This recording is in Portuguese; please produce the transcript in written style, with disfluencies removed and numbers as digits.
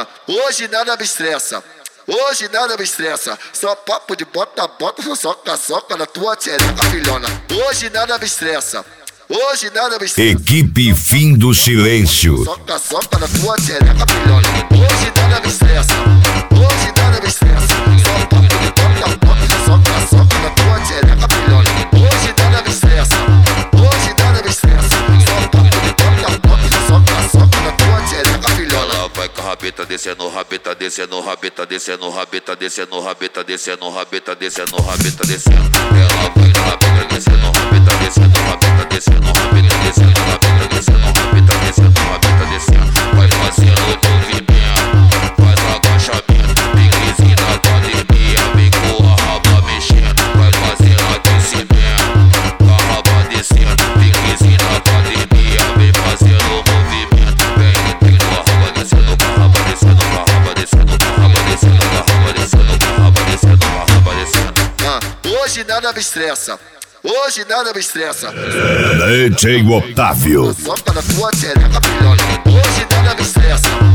Hoje nada me estressa. Hoje nada me estressa. Só papo de bota, soca, soca na tua tchereca, filhona. Hoje nada me estressa. Hoje nada me estressa. Equipe Fim do Silêncio. Soca, soca na tua tchereca, filhona. Hoje nada me estressa. Hoje nada me estressa. Só papo de bota, soca, soca na tua tchereca, filhona. Hoje nada me estressa. Hoje nada me estressa. Só papo de bota, soca, soca na tua tchereca, filhona. Ela vai com a rabeta descendo, rabeta descendo, rabeta descendo, rabeta descendo, rabeta descendo, rabeta descendo, rabeta descendo. Ela vai na rabeta descendo, rabeta descendo, rabeta descendo, rabeta descendo, rabeta descendo, rabeta descendo, rabeta descendo. Vai fazendo o movimento, faz agachamento, piquezinho na academia, vem com a raba mexendo. Vai fazendo aquecimento, com a raba descendo, piquezinho na academia, vem fazendo o movimento. Vem com a raba descendo, com a raba descendo, com a raba descendo, com a raba descendo, com a raba descendo, com a raba descendo, com a raba descendo. Hoje nada me estressa. Hoje nada me estressa. DJ Otávio. Soca na tua tchereca, filhona. Hoje nada me estressa.